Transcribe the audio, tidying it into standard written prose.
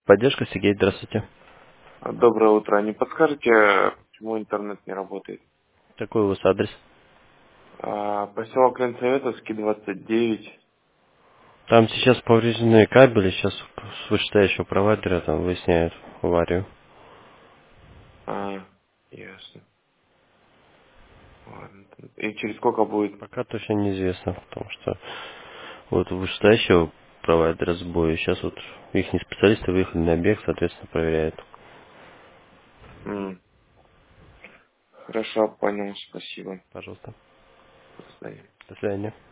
Поддержка, Сергей, здравствуйте. Доброе утро. Не подскажете, почему интернет не работает? Какой у вас адрес? Поселок Ленсоветовский, 29. Там сейчас повреждены кабели, сейчас с вышестоящего провайдера там выясняют аварию. А, ясно. Ладно. И через сколько будет? Пока точно неизвестно, потому что вот у вышестоящего провайдера сбои. Сейчас вот их специалисты выехали на объект, соответственно, проверяют. М, Хорошо, понял. Спасибо. Пожалуйста. До свидания. До свидания.